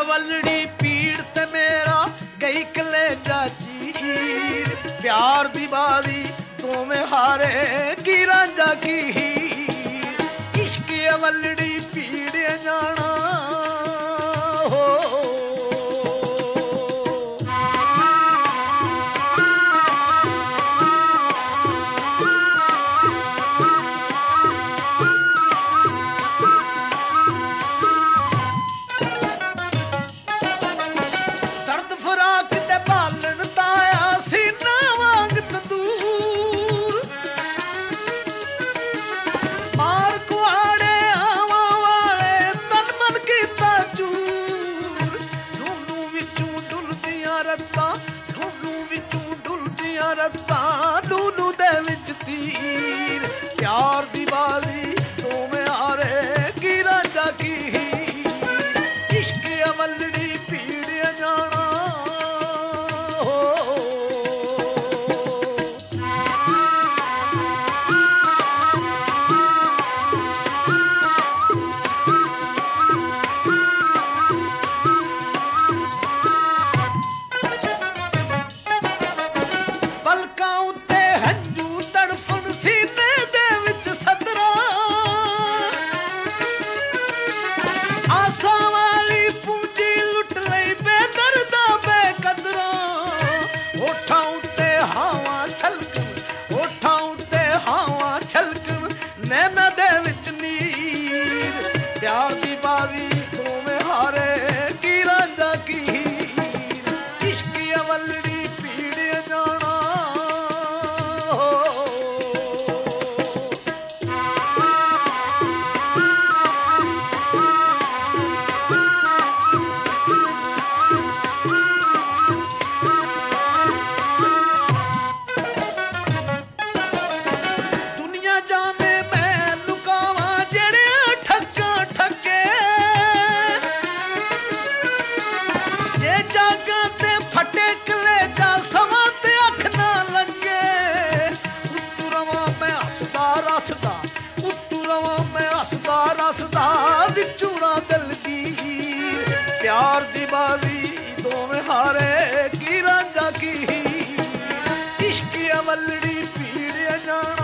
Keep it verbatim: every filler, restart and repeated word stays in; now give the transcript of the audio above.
कवलड़ी पीड़ ते मेरा गई कलेजा चीर प्यार दी बाजी तो में हारे की रांझा की इश्क अवलड़ी पीड़ जाना हो प्यार दी बाजी तो में हारे की रांझा की इश्क अवलड़ी पीड़ जाना हो पलकां उत्ते हंजू तड़फन सीने नैना दे विच नीर प्यार दी बाजी तो में हारे की रांझा की इश्क अवलड़ी पीड़ जाना हो दुनिया जाने रसदा उत्तू रवा मैं हसदा रसदा विचूरा दिल दी प्यार दी बाजी दो में हारे की रांझा की इश्क अवलड़ी पीड़ जाना